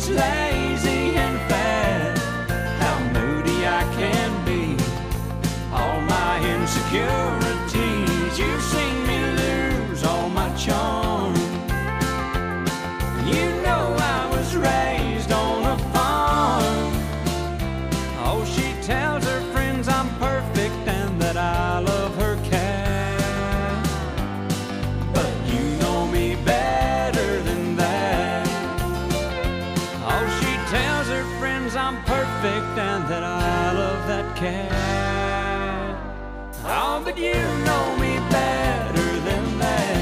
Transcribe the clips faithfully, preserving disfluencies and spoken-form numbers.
was lazy and fat, how moody I can be. All my insecurities, you've seen me lose all my charm. You know I was raised on a farm. Oh, she tells her friends I'm perfect and that I love her cat. But you know me better than that. Oh, she tells her friends I'm perfect and that I love that cat. Oh, but you know me better than that.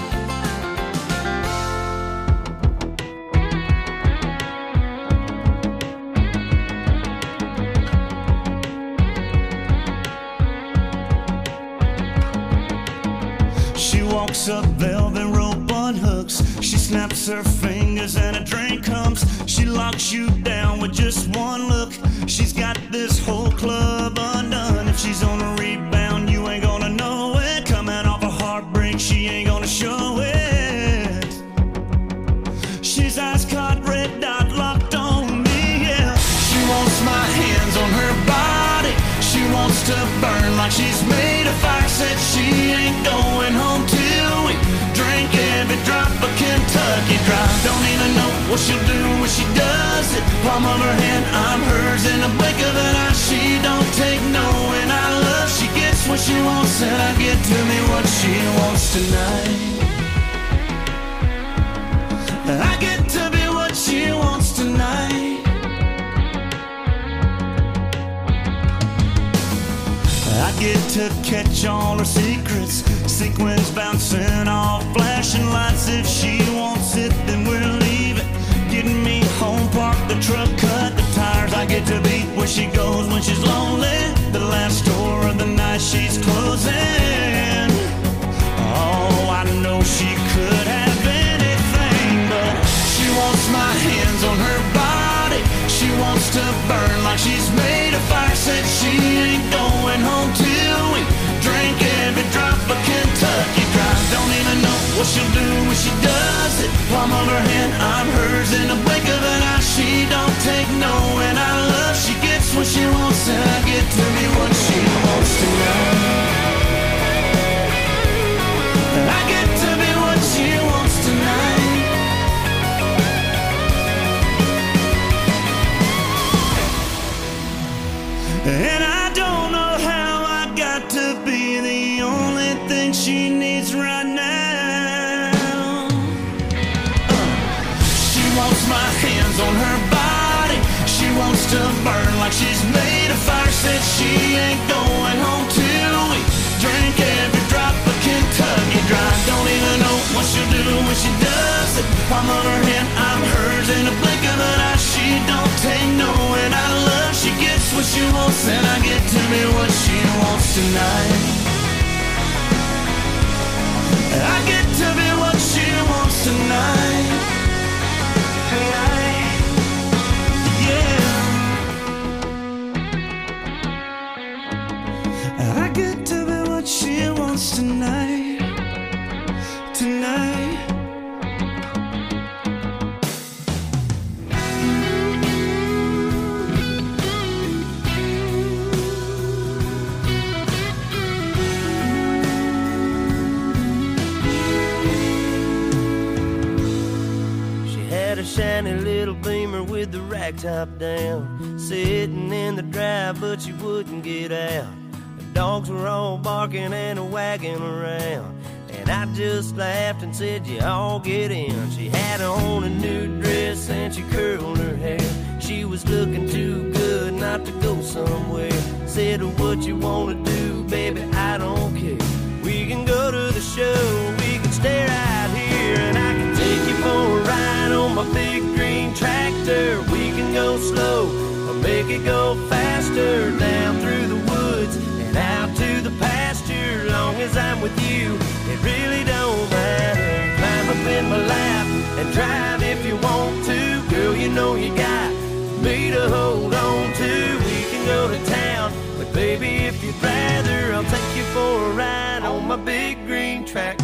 She walks up velvet rope on hooks. She snaps her fingers and a drink comes. She locks you down with just one look. She's got this whole club undone. If she's on a rebound, you ain't gonna know it. Coming off a heartbreak, she ain't gonna show it. She's ice caught, red dot locked on me, yeah. She wants my hands on her body. She wants to burn like she's made of fire. Said she ain't going home till we drink every drop of Kentucky Dry. Don't even know what she'll do when she does it. Palm of her hand, I'm hers in a blink of an eye. She don't take no, and I love. She gets what she wants, and I get to me what she wants tonight. I get to be what she wants tonight. I get to catch all her secrets. Sequins bouncing off flashing lights. If she wants it, then we'll leave it. Getting me home, park the truck, cut the tires. I get to be where she goes when she's lonely. The last store of the night she's closing. Oh, I know she could have anything, but she wants my hands on her body. She wants to burn like she's made of fire. Said she ain't going home till we drink every drop of Kentucky Dry. Don't even know what she'll do when she does it. Palm of her hand, I'm hers in a blink of an eye. She don't take no, and I love. She gets what she wants, and I get to be what she wants tonight. I get to be what she wants tonight. And I don't know how I got to be the only thing she needs right now. uh, She wants my hands on her body. She wants to burn like she's made of fire. Said she ain't going home till we drink every drop of Kentucky Dry. Don't even know what she'll do when she does it. Palm of her hand, I'm hers in a blink of an eye. She don't take no, and I love. She gets what she wants, and I get to be what she wants tonight. I get to be what she wants tonight. Yeah. I get to be what she wants tonight. Tonight. A shiny little Beamer with the rack top down, sitting in the drive, but she wouldn't get out. The dogs were all barking and a wagging around, and I just laughed and said, you all get in. She had on a new dress and she curled her hair. She was looking too good not to go somewhere. Said, what you wanna do, baby, I don't care. We can go to the show, we can stay right here, and I can take you for a ride on my big green tractor. We can go slow or make it go faster, down through the woods and out to the pasture. Long as I'm with you, it really don't matter. Climb up in my lap and drive if you want to. Girl, you know you got me to hold on to. We can go to town, but baby, if you'd rather, I'll take you for a ride on my big green tractor.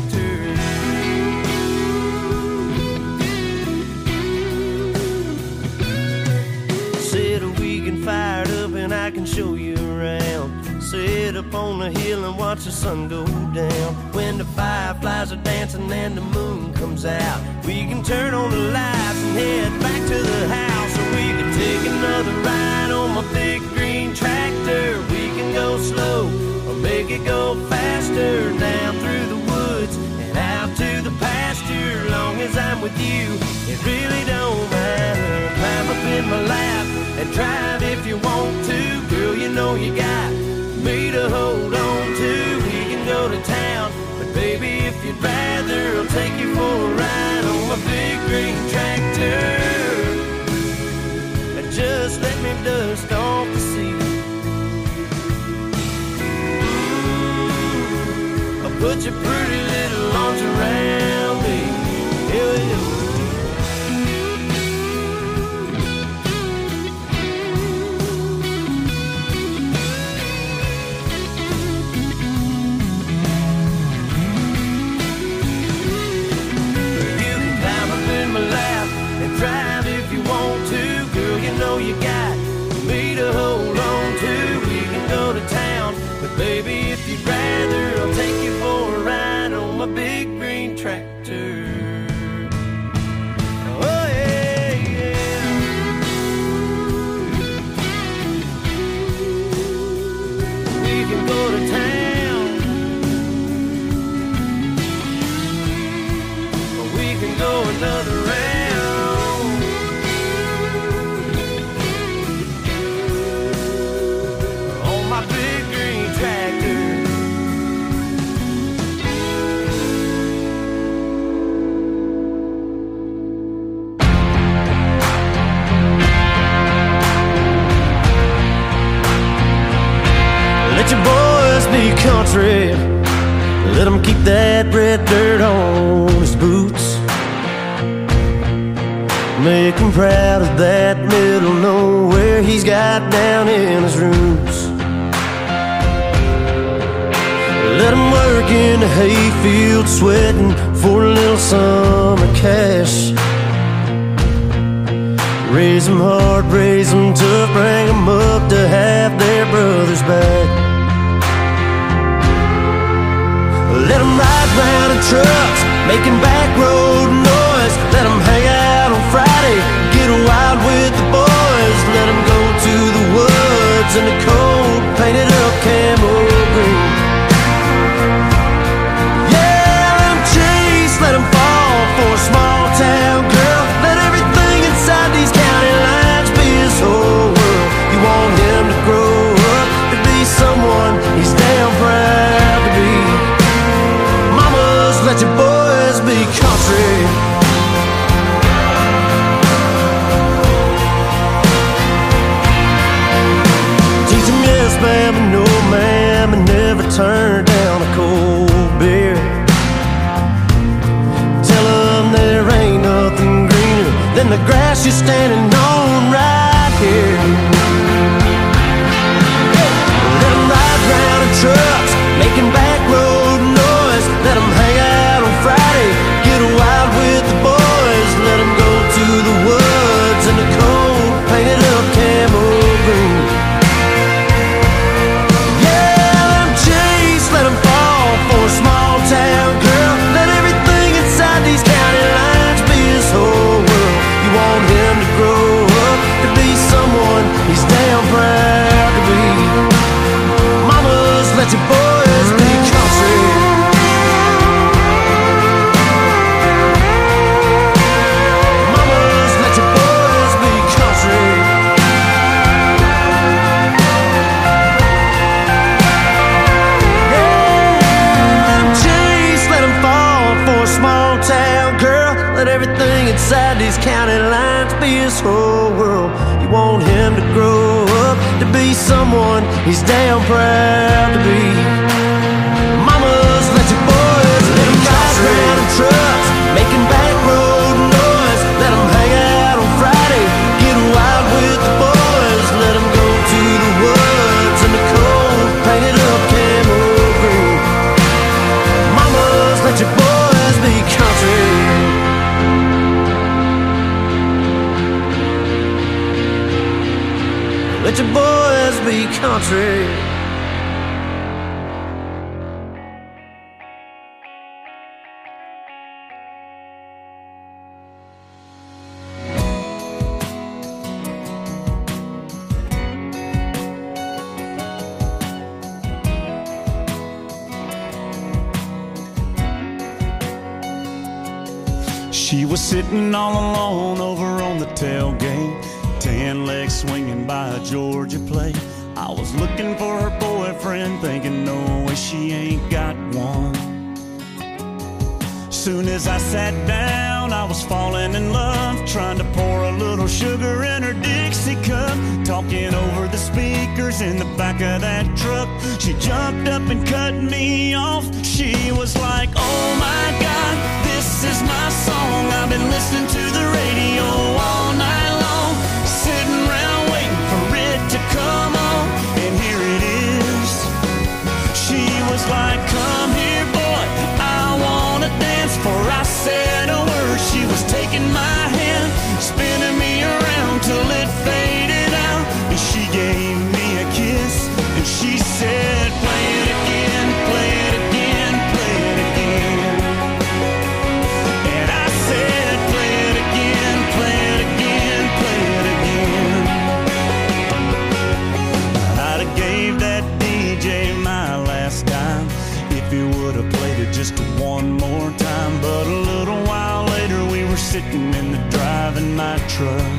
show you around. Sit up on the hill and watch the sun go down. When the fireflies are dancing and the moon comes out, we can turn on the lights and head back to the house. Or we can take another ride on my big green tractor. We can go slow or make it go faster, down through the woods and out to the pasture. Long as I'm with you, it really don't matter. Climb up in my lap and drive if you want to. Girl, you know you got me to hold on to. We can go to town, but baby, if you'd rather, I'll take you for a ride on my big green tractor. And just let me dust off the seat. I'll put your pretty little arms around me. Here we go. Drive if you want to, girl, you know you got me to hold on to. We can go to town, but baby, if you'd rather, I'll take you for a ride on my big green tractor. Oh yeah, yeah. We can go to town, or we can go another round. Let your boys be country. Let them keep that red dirt on his boots. Make him proud of that middle nowhere he's got down in his roots. Let him work in the hayfield, sweating for a little summer cash. Raise them hard, raise them tough, bring them up to have their brothers back. Let them ride round in trucks, making back road noise. Let them hang out on Friday, get wild with the boys. Let them go to the woods in the cold, painted up camo green. Yeah, let them chase, let them fall for a small town girl. Let everything inside these county lines be his whole world. You want him to grow up to be someone he's damn proud to be. Let your boys be country. Teach them yes ma'am and no ma'am, and never turn down a cold beer. Tell them there ain't nothing greener than the grass you're standing on right here. Let them ride round in trucks, making back road noise. Let them hang out on Friday, get wild with the boys. Let them go to the woods in the cold, painted up camo green. Yeah, let them chase, let them fall for a small town girl. Let everything inside these county lines be his whole world. You want him to grow up to be someone he's damn proud to be. Mamas, let your boys be country. Let everything inside these county lines be his whole world. You want him to grow up to be someone he's damn proud to be. Mamas, let your boys let them ride round in trucks, making back road noise. Let them hang out on Friday, get wild with the boys. Let them go to the woods in the cold, painted up camo green. Mamas, let your boys be country. Let your boys just be country. She was sitting all alone over on the tailgate, tan legs swinging by a Georgia plate. I was looking for her boyfriend, thinking no way she ain't got one. Soon as I sat down, I was falling in love, trying to pour a little sugar in her Dixie cup, talking over the speakers in the back of that truck. She jumped up and cut me off. She was like, oh my God, this is my song. I've been listening to the radio all night long, sitting around waiting for it to come on, and here it is. She was like, come here boy, I wanna dance. For I said a word, she was taking my hand, spinning me around till it faded out, and she gave me a kiss, and she said, play it again, play it again, play it again. And I said, play it again, play it again, play it again. I'd have gave that D J my last dime if he would have played it just one more time. But a little while later we were sitting in the drive in my truck.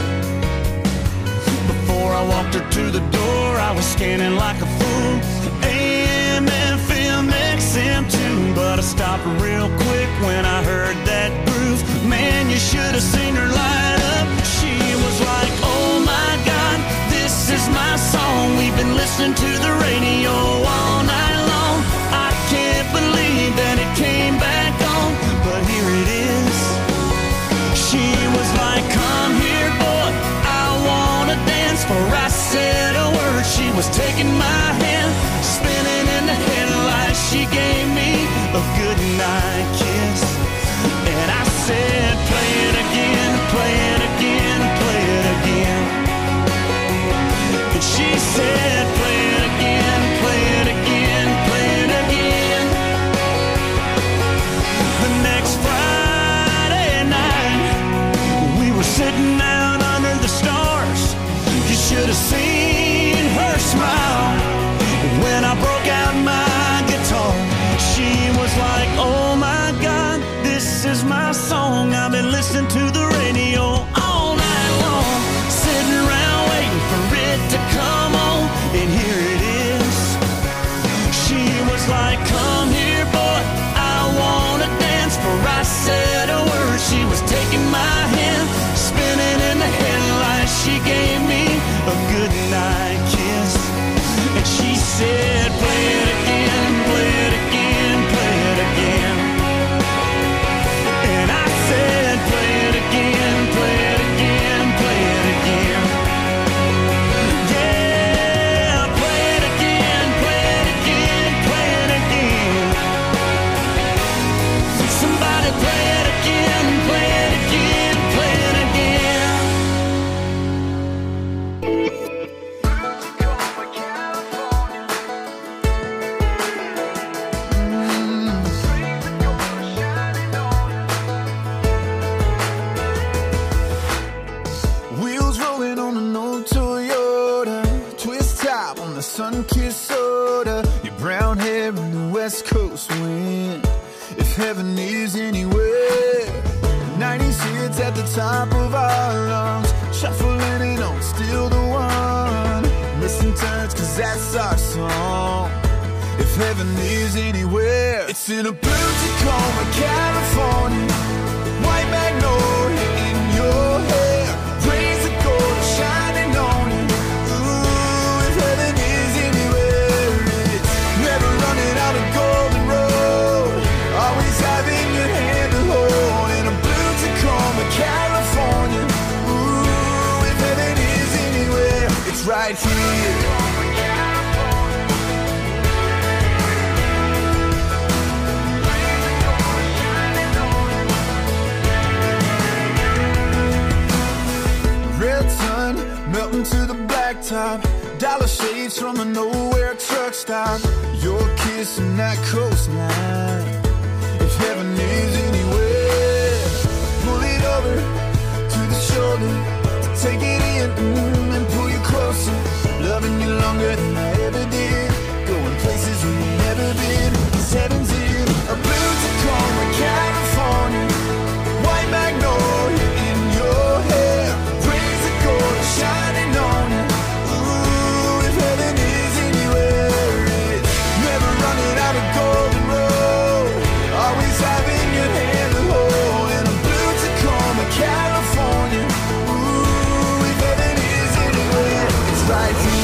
Before I walked her to the door, I was scanning like a fool, A M, F M, X M too. But I stopped real quick when I heard that groove. Man, you should have seen her light up. She was like, oh my God, this is my song. We've been listening to the radio all night long. I can't believe that it came back on, but here it is. She was like, come here boy, I wanna dance. For I said a word, she was taking my hand, spinning in the headlights. She gave me a good night kiss, and I said, play it again, play it again, play it again. And she said, play it again, play it again, play it again. The next Friday night, we were sitting out under the stars. You should have seen her smile when I broke out my guitar. She was like, oh my God, this is my song. I've been listening to the radio all night long, sitting around waiting for it to come on, and here it is. She was like, come here boy, I wanna dance. For I said a word, she was taking my hand, spinning in the headlights. She gave me a good night kiss, and she said, play it again, play it again, play it again. And I said, play it again, play it again, play it again. Yeah, play it again, play it again, play it again. Somebody play it again, play it again, play it again. Wheels rolling on an old Toyota, twist top on the sun-kissed soda, your brown hair in the west coast wind. If heaven is anywhere, nineties hits at the top of our lungs, shuffling it on, still the one. Missing turns, cause that's our song. If heaven is anywhere, it's in a blue Tacoma, California, white magnolia in your hair, rays of gold shining on you. Ooh, if heaven is anywhere, it's never running out of golden road, always having your hand to hold. In a blue Tacoma, California, ooh, if heaven is anywhere, it's right here. Red sun melting to the blacktop, Dollar shades from a nowhere truck stop. Your kiss and that coastline. If heaven is anywhere, pull it over to the shoulder to take it in mm, and pull you closer. Loving you longer than I ever did. Going places we ain't never been. Cause heaven's in a blue Tacoma, California. White magnolia in your hair. Praise the gold shining on you. Ooh, if heaven is anywhere, it's never running out of golden road. Always having your hand to hold. In a blue Tacoma, California. Ooh, if heaven is anywhere, it's right here.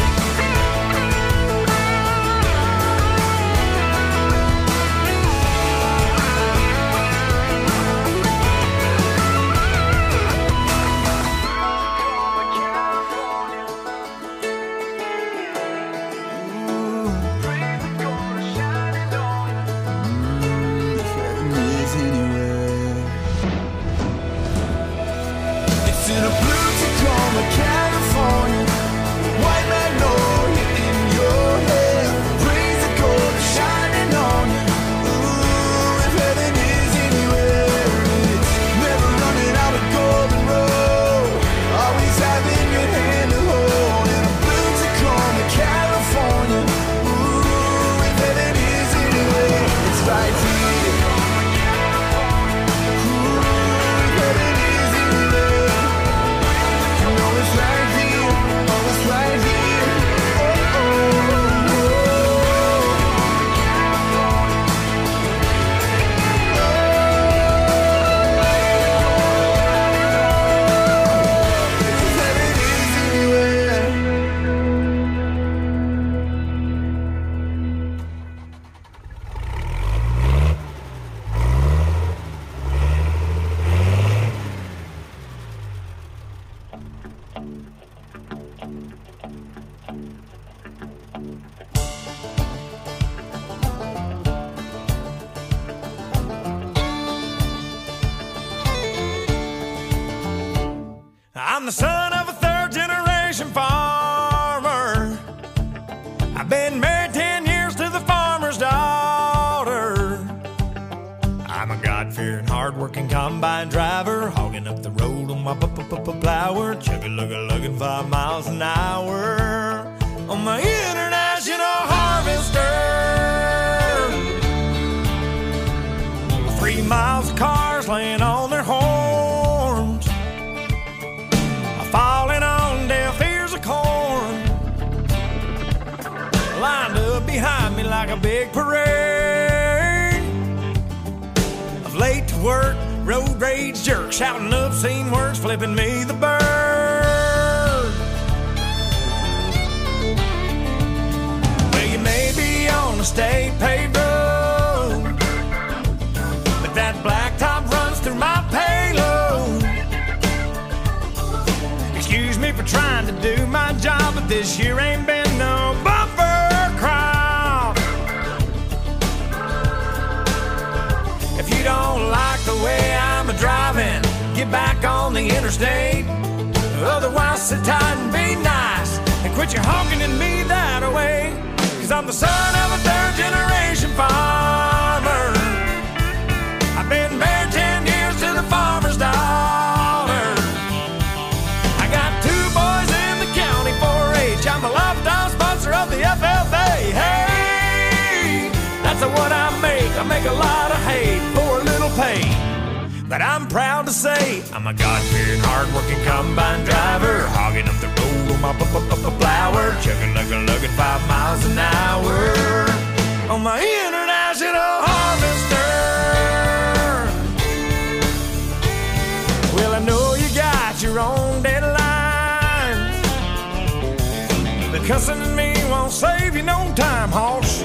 I'm the son of a third generation farmer. I've been married ten years to the farmer's daughter. I'm a God-fearing, hard-working combine driver, hogging up the road on my plower, chugga-lugga-lugging five miles an hour on my international harvester. Three miles of cars laying on their horns, falling on deaf ears of corn, lined up behind me like a big parade of late to work, road rage jerks, shouting obscene words, flipping me the bird. Well, you may be on a state paved road, but that blacktop runs through my payload. Excuse me for trying to do my job, but this year ain't been no bumper crop. If you don't like the way I'm a-driving, get back on the interstate. Otherwise, sit tight and be nice and quit your honking at me that way. Cause I'm the son of a third-generation farmer. I've been married ten years to the farmer's daughter. I got two boys in the county four H. I'm a lifetime sponsor of the F F A. Hey, that's what I make. I make a lot of hay for a little pay. But I'm proud to say I'm a God-fearing, hard-working combine driver, hogging up the road on my plower, chugga-lugga-lugging five miles an hour on my international harvester. Well, I know you got your own deadlines, but cussing at me won't save you no time, hoss.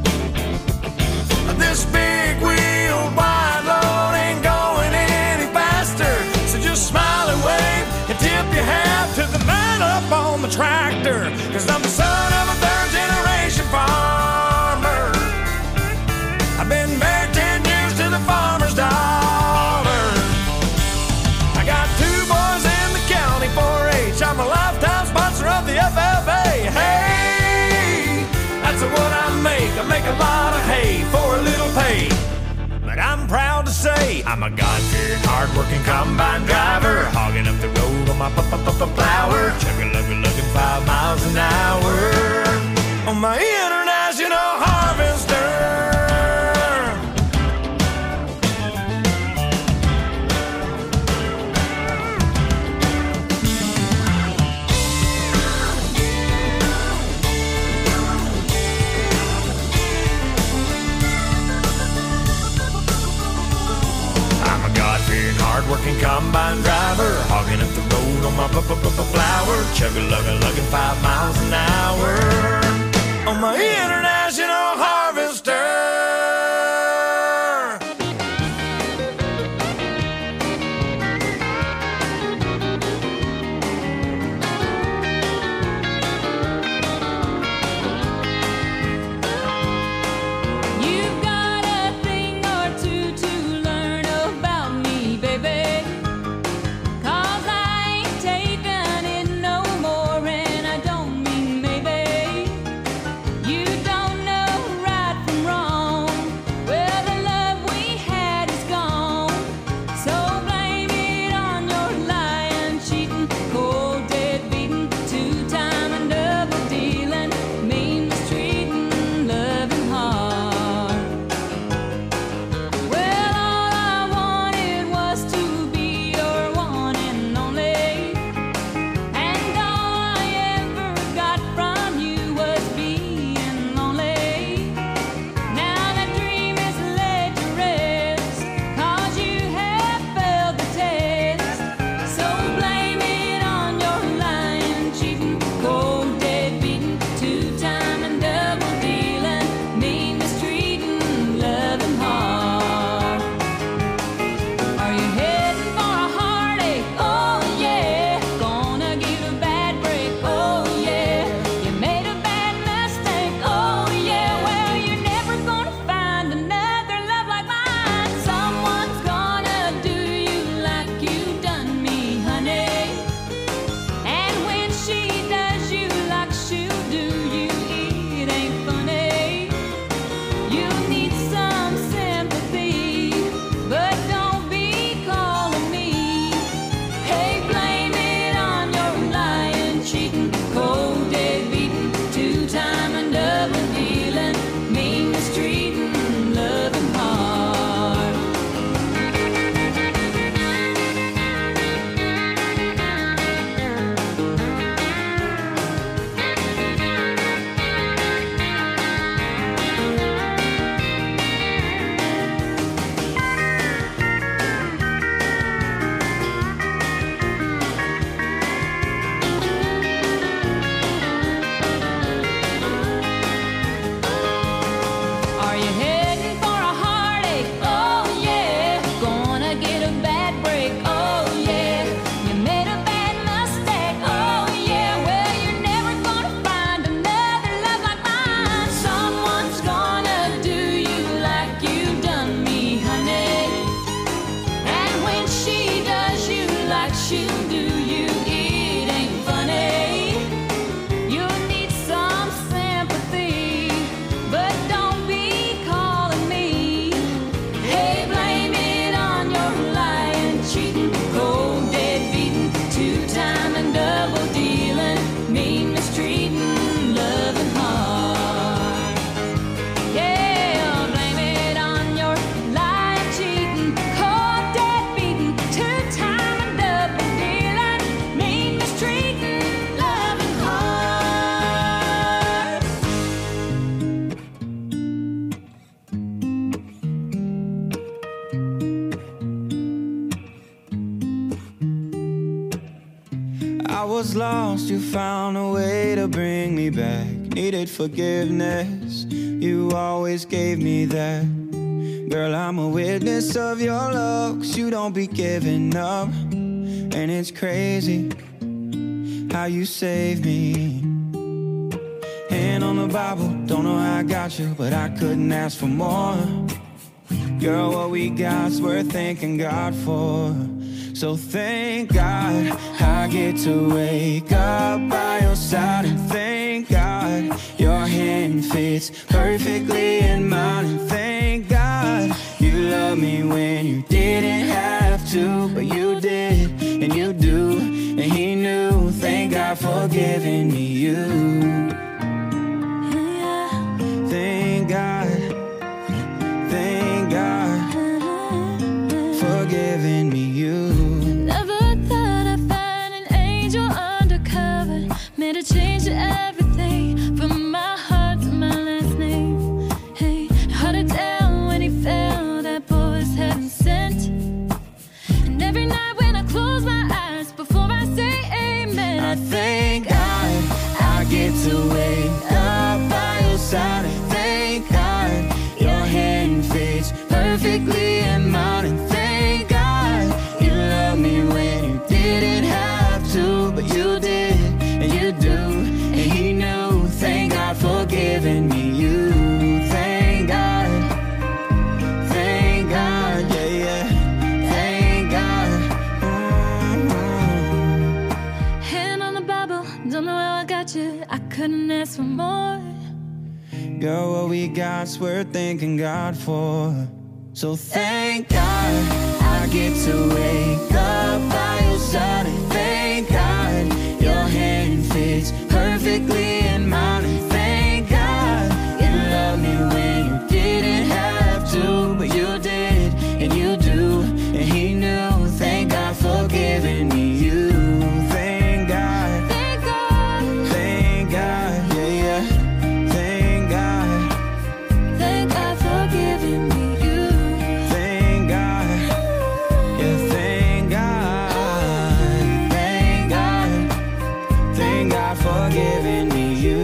This big wheel wide load ain't going any faster, so just smile and wave and tip your hat to the man up on the tractor. Cause I'm the son of a third-generation farmer. I've been married ten years to the farmer's daughter. I got two boys in the county four H. I'm a lifetime sponsor of the F F A. make a lot of hay for a little pay. But I'm proud to say I'm a God-fearing, hard-working combine driver, hogging up the road on my plower, chugga-lugga-lugging five miles an hour on my international harvester. Hard-working combine driver, hogging up the road on my flower, chugga-lugga-lugging five miles an hour on my international harvester. I was lost, you found a way to bring me back. Needed forgiveness, you always gave me that. Girl, I'm a witness of your love, 'cause you don't be giving up. And it's crazy how you saved me. Hand on the Bible, don't know how I got you, but I couldn't ask for more. Girl, what we got's worth thanking God for. So thank God I get to wake up by your side. And thank God your hand fits perfectly in mine. And thank God you love me when you didn't have to, but you did, and you do, and he knew. Thank God for giving me you. Thank God, thank God for giving me you. Never thought I'd find an angel undercover, made a change to everything from my heart to my last name. Hey, held it down when he fell, that boy was heaven sent. And every night when I close my eyes before I say amen, I thank God I get to wake up by your side. And thank God your hand fits perfectly in mine. And thank God you love me when you didn't have to, but you did, and you do, and he knew. Thank God for giving me you. Thank God, thank God, yeah, yeah. Thank God. Mm-hmm. hand on the Bible, don't know how I got you, I couldn't ask for more. Girl, what we got's worth thanking God for. So thank God I get to wake up by your side. And thank God your hand fits perfectly in mine. And thank God you love me when you didn't have to, but you did, and you do, and he knew. Thank God for giving me you. Thank God, Thank God, thank God, yeah, yeah. Thank God, thank God for giving me you. thank God, yeah, thank God, thank God, thank God for giving me you.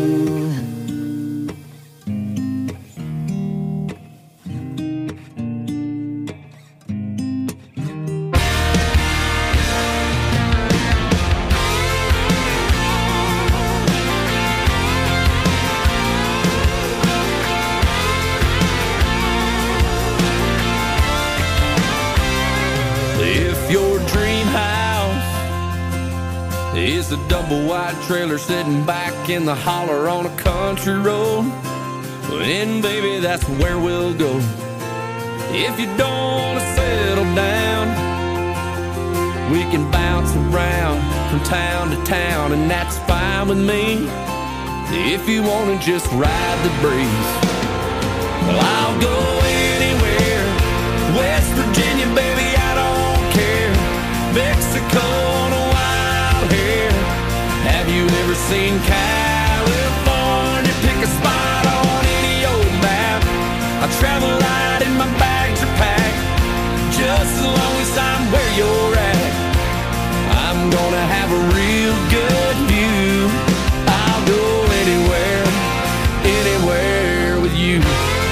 If your dream house is a double wide trailer sitting back in the holler on a country road, then baby, that's where we'll go. If you don't want to settle down, we can bounce around from town to town, and that's fine with me. If you want to just ride the breeze, well, I'll go anywhere. West Virginia, baby, I don't care. Mexico on a wild hair. Have you ever seen California? Pick a spot on any old map. I travel light and my bags are packed. Just as long as I'm where you're at, I'm gonna have a real good view. I'll go anywhere, anywhere with you.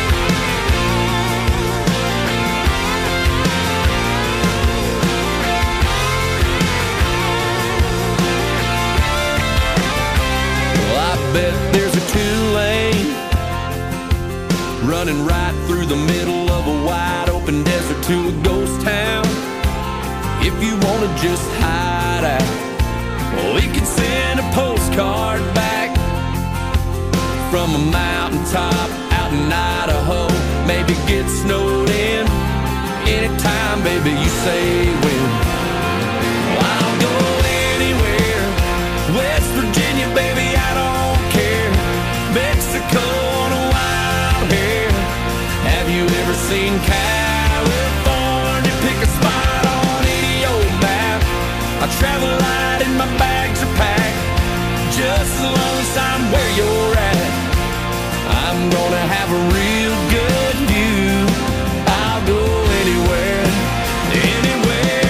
Bet there's a two-lane running right through the middle of a wide open desert to a ghost town. If you want to just hide out, well, we can send a postcard back from a mountaintop out in Idaho. Maybe get snowed in anytime, baby, you say when. Well, I'll go anywhere. West Virginia, baby, I don't Mexico on a wild hair. Have you ever seen California? Pick a spot on any old map. I travel light and my bags are packed. Just as long as I'm where you're at, I'm gonna have a real good view. I'll go anywhere, anywhere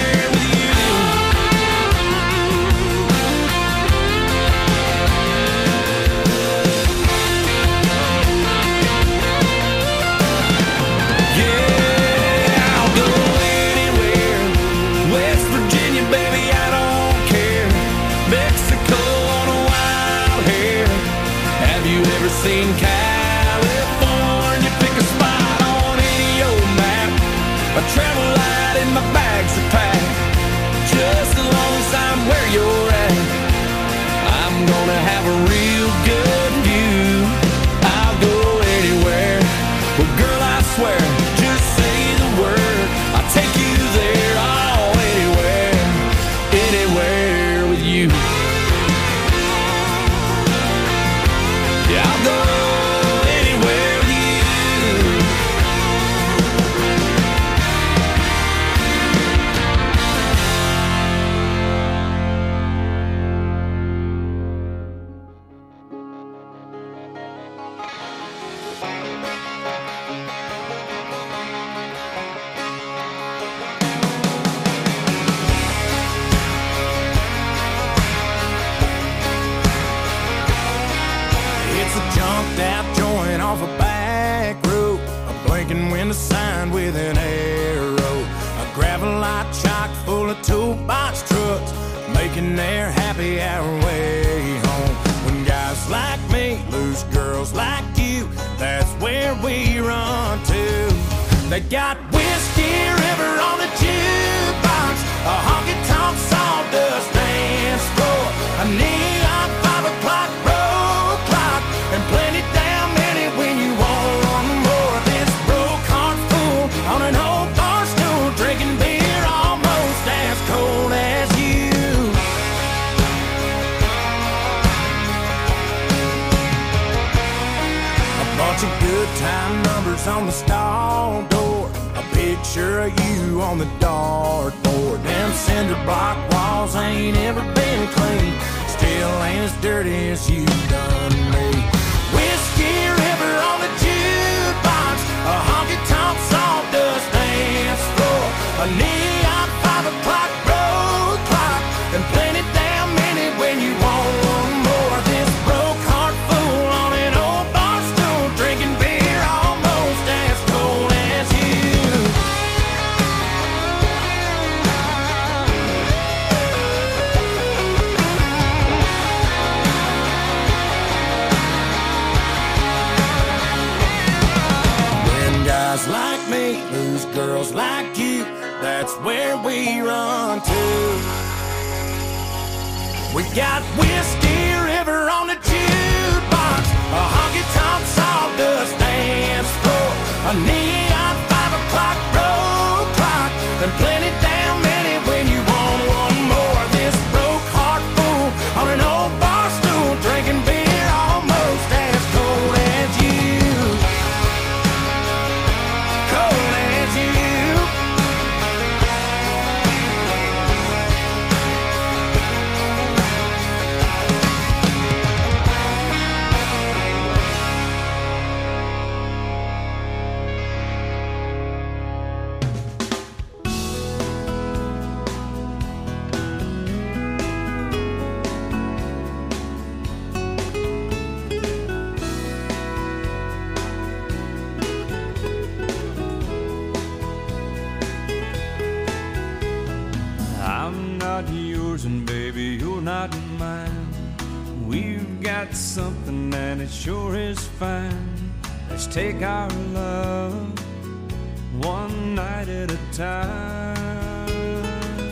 the sign with an arrow. A gravel-lot chock full of toolbox trucks, making their happy hour way home. When guys like me lose girls like you, that's where we run to. They got Whiskey River on the jukebox, a honky-tonk sawdust dance floor, a neon five o'clock road clock, and plenty damn many when you want more. This broke heart fool on an old bar stool, drinking beer almost as cold as you. A bunch of good time numbers on the stall door, a picture of you on the dartboard. Them cinder block walls ain't ever been clean, still ain't as dirty as you done me. Whiskey River on the jukebox, a honky-tonk sawdust dance floor, a neon five o'clock road clock, and plenty damn many when you want more. This broke heart fool on an old bar stool, drinking beer almost as cold as you. When guys like me lose girls like you, that's where we run to. We got Whiskey River on the jukebox, a honky-tonk sawdust dance floor, a neon five o'clock road clock, and plenty damn many when you want one more. This broke heart fool on an old bar stool, drinking beer almost as cold as you. Cold as you. I'm not yours and baby, you're not mine. We've got something and it sure is fine. Let's take our love one night at a time.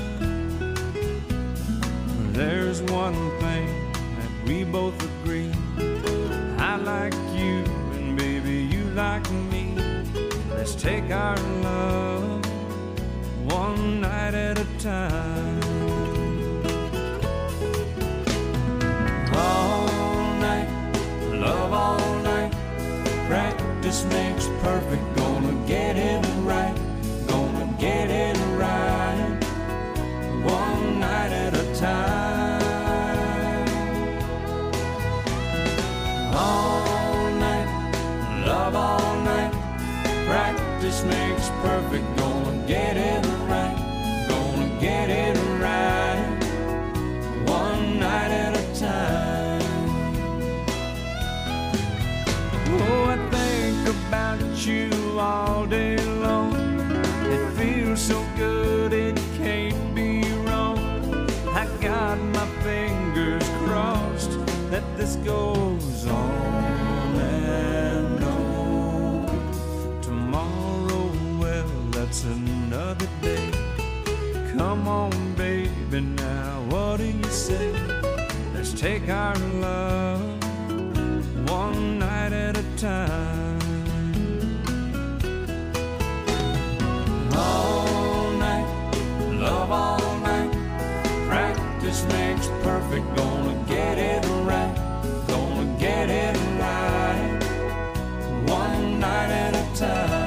There's one thing that we both agree, I like you and baby you like me. Let's take our love one night at a time. All night, love all night. Practice makes perfect. Gonna get it right. Gonna get it right. One night at a time. All night, love all night. Practice makes perfect. Gonna get it right. Gonna get it right. One night at a time. Oh, I think about you all day long. It feels so good, it can't be wrong. I got my fingers crossed that this goes on and on. Tomorrow, well, that's another day. Come on, baby, now what do you say? Let's take our love one night at a time. All night, love all night. Practice makes perfect. Gonna get it right. Gonna get it right. One night at a time.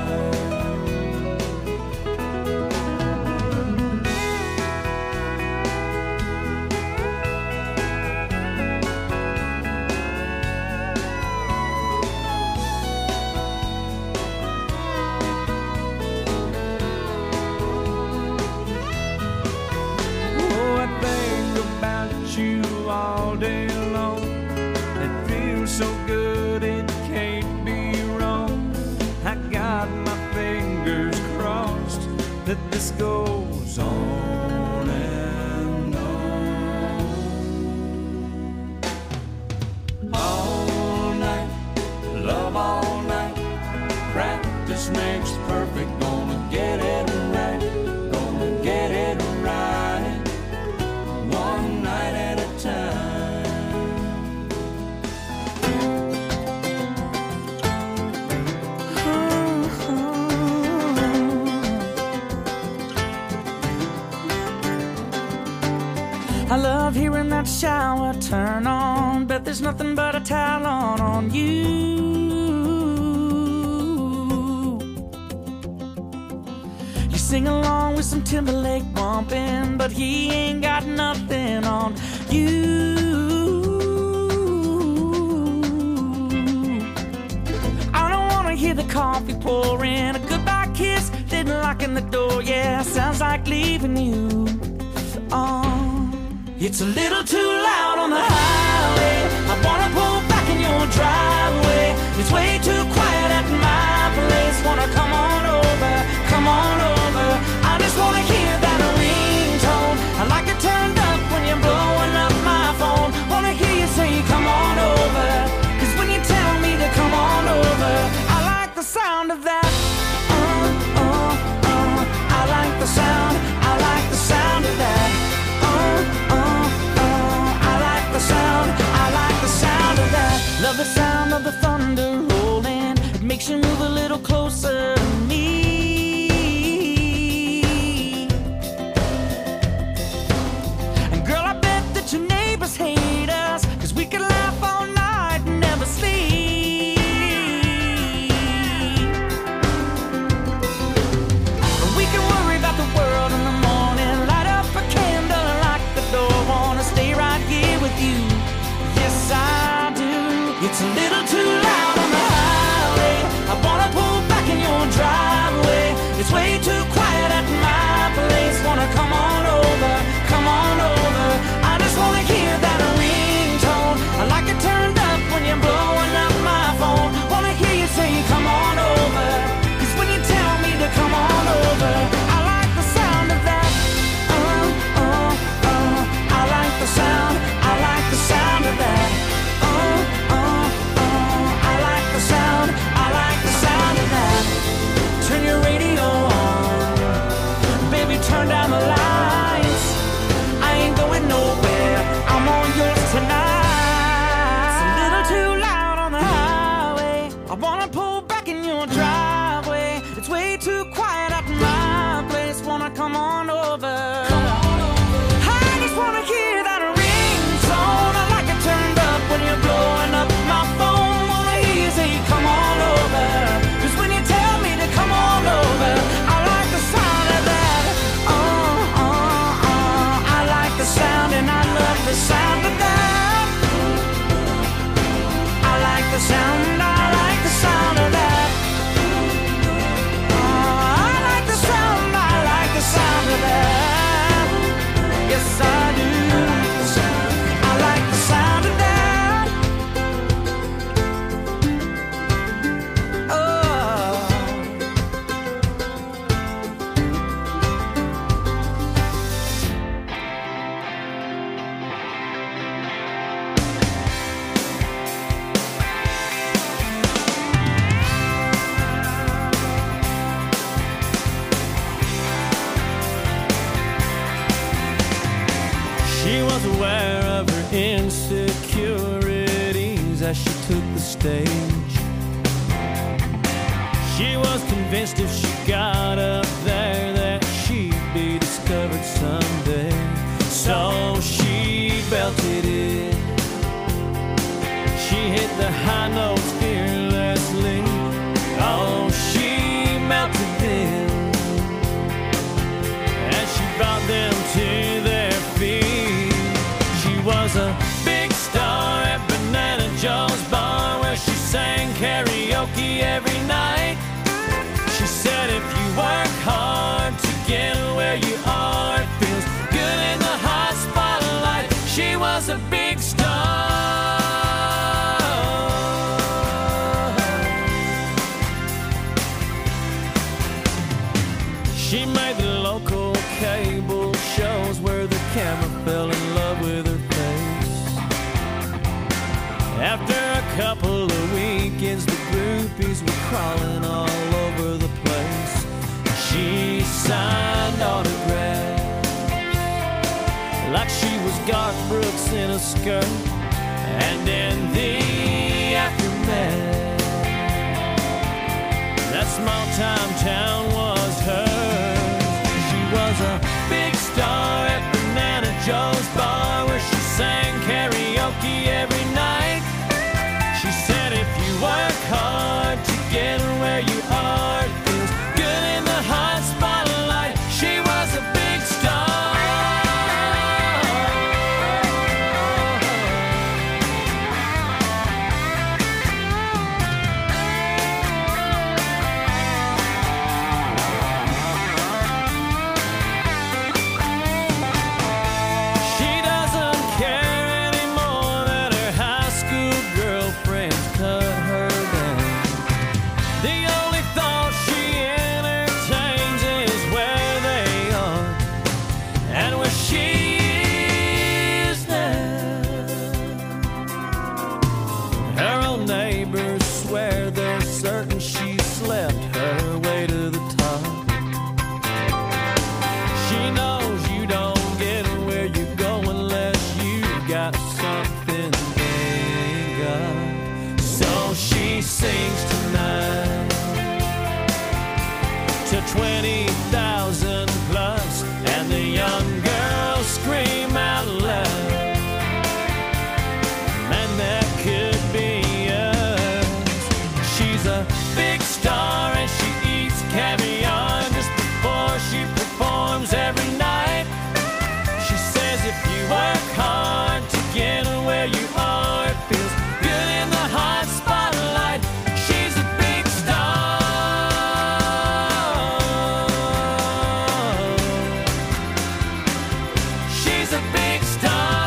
list goes on and on. All night, love all night. Practice makes perfect. Gonna get it right. Gonna get it right. One night at a time. I love hearing that shower turn on. Bet there's nothing but a towel on on you. You sing along with some Timberlake bumping, but he ain't got nothing on you. I don't wanna hear the coffee pouring, a goodbye kiss, then locking the door. Yeah, sounds like leaving you. Oh, it's a little too loud on the highway. I wanna pull back in your driveway. It's way too quiet at my place. Wanna come on over, come on over. I just wanna hear that ringtone. I like it turned up when you're blowing up my phone. Wanna hear you say come on over, 'cause when you tell me to come on over, I like the sound of that. Uh, uh, uh. I like the sound, I like the sound of that. Uh, uh, uh. I like the sound, I like the sound of that. Love the sound of the thunder rolling. It makes you move a little closer to me. And girl, I bet that your neighbors hate us, 'cause we could laugh all night and never sleep. We can worry about the world in the morning, light up a candle and lock the door. Wanna stay right here with you, yes I do. It's a little too loud on the highway. I wanna pull back in your driveway. It's way too quiet at my place. Wanna come on over, come on over. I just wanna hear that ringtone. I like it turned up when you're blowing up my phone. Wanna hear you say come on over, 'cause when you tell me to come on over, I like the sound of that. Uh, uh, uh. I like the sound, I like the sound of that. Uh, uh, uh. I like the sound, I like the sound of that. Turn your radio on, baby, turn down the lights. I ain't going nowhere, I'm all yours tonight. It's a little too loud on the highway. I wanna pull back in your driveway. It's way too quiet at my place. Wanna come on over. I just wanna hear that ringtone. I like it turned up when you're blowing up my phone. Wanna hear you say come on over, 'cause when you tell me to come on over, I like the sound of that. Uh, uh, uh. I like the sound and I love the sound of that. I like the sound, I like the sound of that. Uh, I like the sound, I like the sound of that. Yes, I do. I like the sound of that. Oh. She was aware of her insecurities as she took the stage. She was convinced if she got up there that she'd be discovered someday. So she belted it. She hit the high notes fearlessly. Oh, she melted them as she brought them to their feet. She was a big star at Banana Joe's bar, where she sang karaoke every night. She said if you work hard to get where you are, it feels good in the hot spotlight. She was a big star. She made the low couple of weekends, the groupies were crawling all over the place. She signed autographs like she was Garth Brooks in a skirt. And in the aftermath, that small-time town was hers. She was a big star at Banana Joe's bar, where she sang karaoke every night. She said if you work hard to get where you are, it feels good in the hot spotlight. She was a big star. Sings tonight to twenty thousand plus, and the young girls scream out loud, man, that could be us. She's a big star and she eats caviar just before she performs every night. She says if you work hard to get where you are, it feels good in the hot spotlight. She's a big star. She's a big star.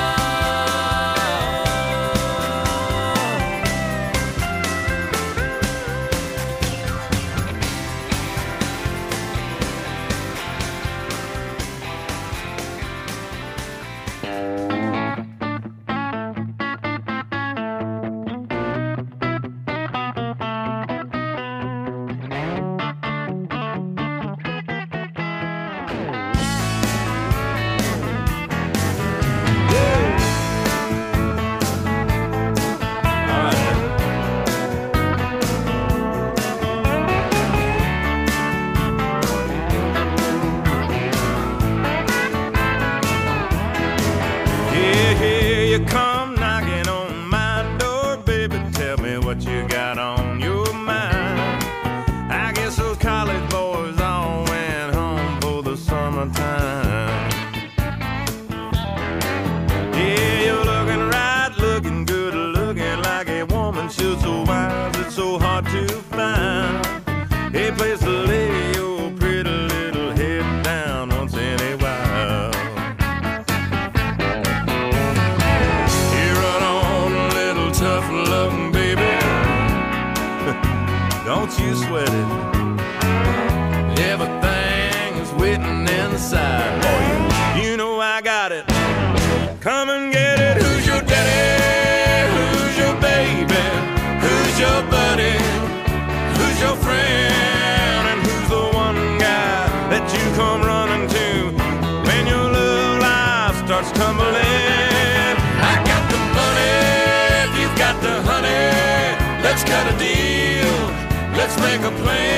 Let's cut a deal. Let's make a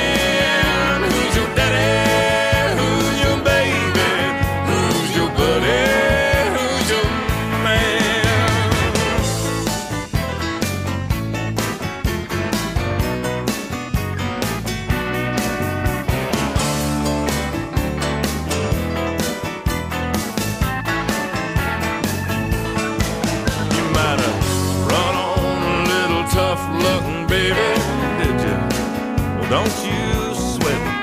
plan. Who's your daddy? Who's your baby? Who's your buddy? Who's your man? You might have run on a little tough luck, baby, did you? Well, don't you sweat it.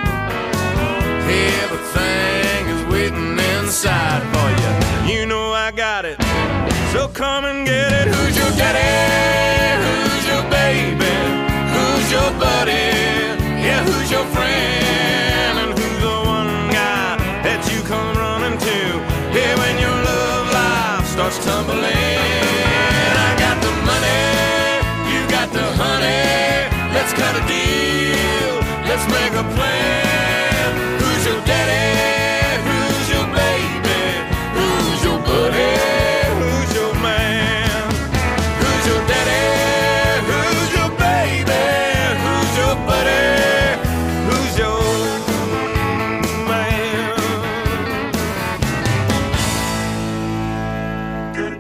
Everything is waiting inside for you. You know I got it, so come and get it. Who's your daddy? Who's your baby? Who's your buddy? Yeah, who's your friend? And who's the one guy that you come running to? Yeah, when your love life starts tumbling. I got the money, let's make a plan. Who's your daddy? Who's your baby? Who's your buddy? Who's your man? Who's your daddy? Who's your baby? Who's your buddy? Who's your man? Good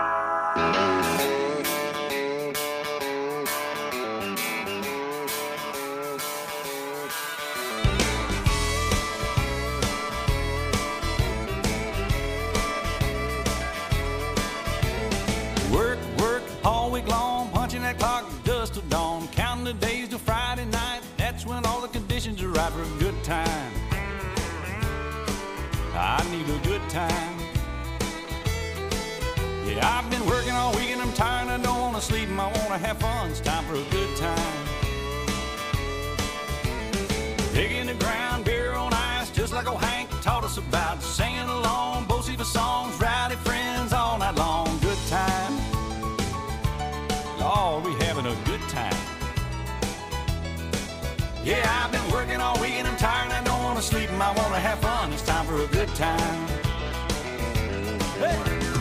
Work, work all week long, punching that clock dust till dawn, counting the days till Friday night. That's when all the conditions are right for a good time. I need a good time. Yeah, I've been working all week and I'm tired. I don't want to sleep and I want to have fun. It's time for a good time. Digging the ground, beer on ice, just like old Hank taught us about. Singing along, Bo-Siva songs, rowdy friends all night long. Good time. Lord, we having a good time. Yeah, I've been working all week and I'm tired and I don't want to sleep and I want to have fun. It's time for a good time. Hey!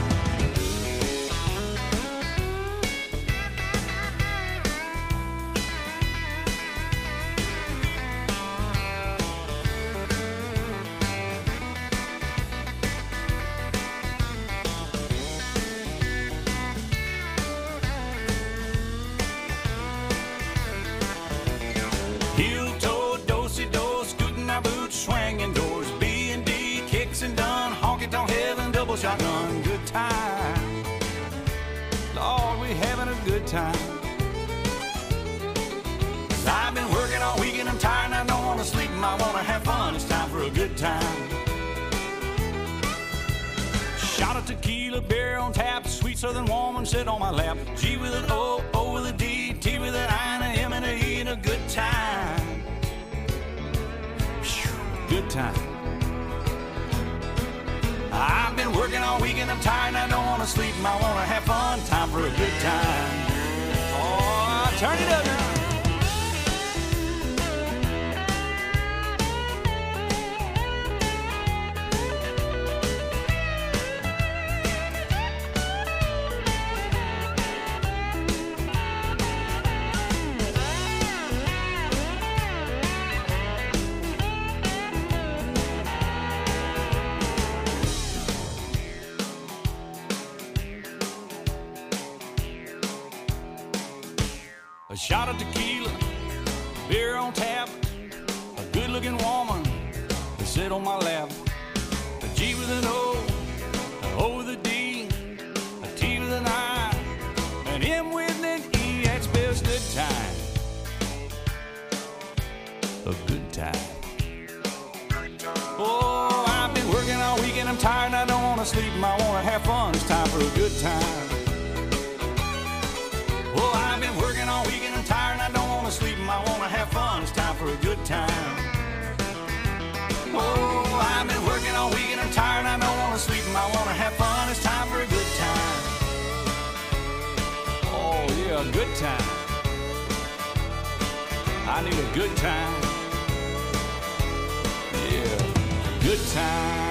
Heel toe, do-si do, scooting our boots, swinging doors, B and D, kicks and done, honky tonk heaven, double shotgun, good time. Lord, we having a good time. 'Cause I've been working all week and I'm tired and I don't want to sleep and I want to have fun. It's time for a good time. Shot of tequila, beer on tap, sweet southern woman sit on my lap. G with an O, O with a D, T with an I, and a M and a E, and a good time. Phew, good time. I've been working all week and I'm tired and I don't want to sleep and I want to have fun. Time for a good time. Oh, turn it up now. A shot of tequila, beer on tap, a good-looking woman to sit on my lap. A G with an O, an O with a D, a T with an I, an M with an E. That spells good time. A good time. Oh, I've been working all week and I'm tired and I don't want to sleep and I want to have fun. It's time for a good time. Oh, I've been working all week and I'm tired and I don't want to sleep and I want to have fun. It's time for a good time. Oh, I've been working all week and I'm tired and I don't want to sleep and I want to have fun. It's time for a good time. Oh, yeah, a good time. I need a good time. Yeah, good time.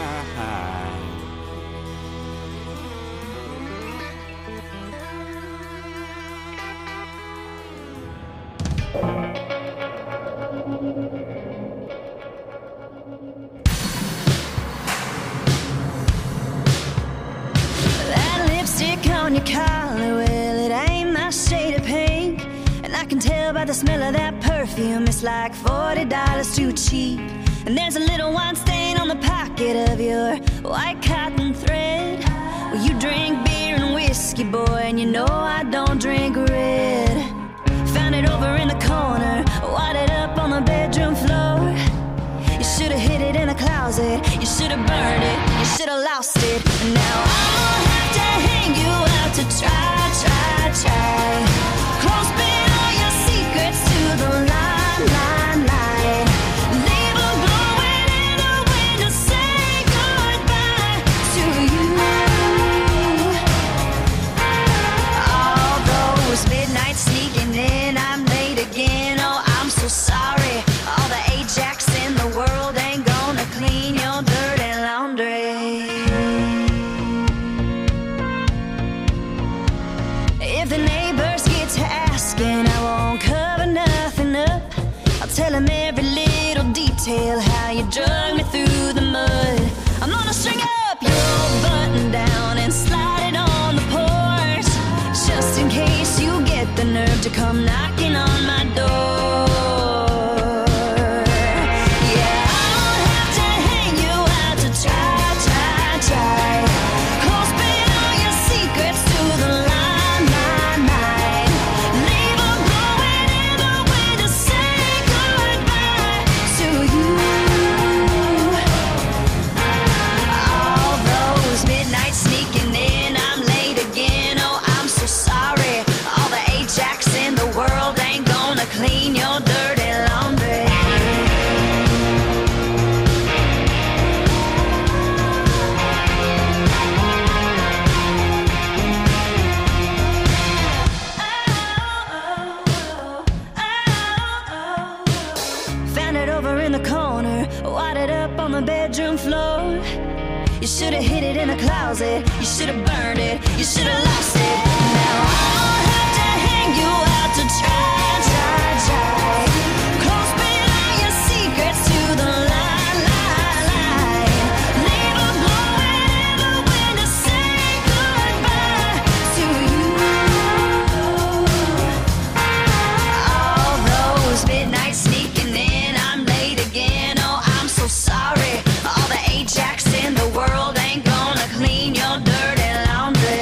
That lipstick on your collar, well, it ain't my shade of pink. And I can tell by the smell of that perfume, it's like forty dollars too cheap. And there's a little white stain on the pocket of your white cotton thread. Well, you drink beer and whiskey, boy, and you know I don't drink red. Found it over in the corner, wadded up on the bedroom floor. You should've hid it in a closet, you should've burned it, you should've lost it. And now I'm gonna have to hang you out to try, try, try. Clothespin all your secrets to the line, line, line. Leave a glowing in the wind to say goodbye to you. All those midnights sneaking in, I'm late again. Oh, I'm so sorry. All the tell him every little detail, how you drug me through the mud. I'm gonna string up your button down and slide it on the porch, just in case you get the nerve to come knocking on my door. Yeah, I don't have to hang you out to try, try, try. Close spit all your secrets to the line, line, line. Leave them blowing in the wind to say goodbye to you. All those midnights sneaking in, I'm late again, oh I'm so sorry. All the Ajax in the world ain't gonna clean your dirty laundry. Found it over in the corner, wadded up on the bedroom floor. You should've hid it in a closet, you should've burned it, you should've lost it. Now I'll have to hang you out to try, try, try. Close spit all your secrets to the line, line, line. Leave them blowing in the wind to say goodbye to you. All those midnights sneaking in, I'm late again, oh I'm so sorry. All the Ajax in the world ain't gonna clean your dirty laundry.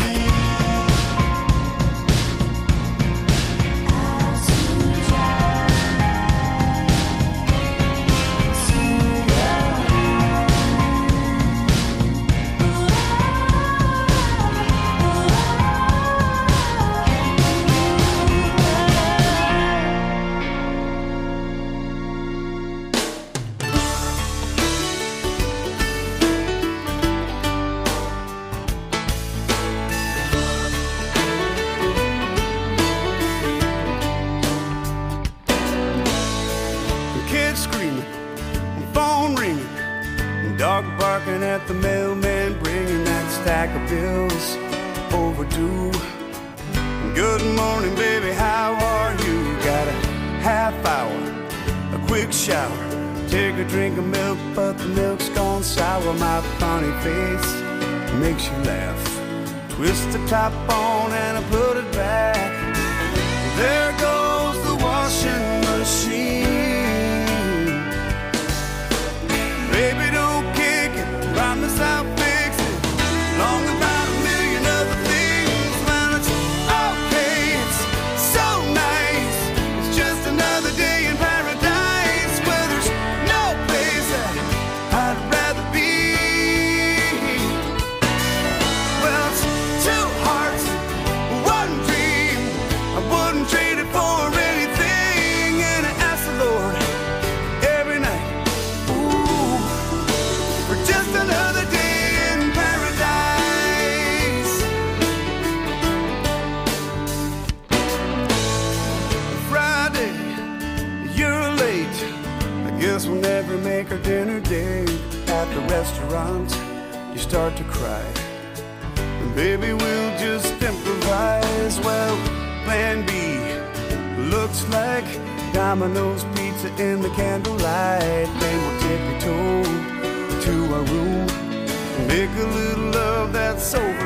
Kids screaming, phone ringing, dog barking at the mailman, bringing that stack of bills overdue. Good morning, baby, how are you? Got a half hour, a quick shower, take a drink of milk, but the milk's gone sour. My funny face makes you laugh. Twist the top on and I put it back. There goes the washing machine. Baby, don't kick it, promise I'll fix it. Long about a million other things. Well, it's okay, it's so nice. It's just another day in paradise, where there's no place that I'd rather be. Well, it's two hearts, one dream. I wouldn't trade it for anything. And I ask the Lord every night, ooh, for just another day in paradise. Friday, you're late. I guess we'll never make our dinner date. At the restaurant, you start to cry. And baby, we'll just improvise. Well, plan B looks like Domino's pizza in the candlelight. Then we'll tippy-toe to our room and make a little love that's over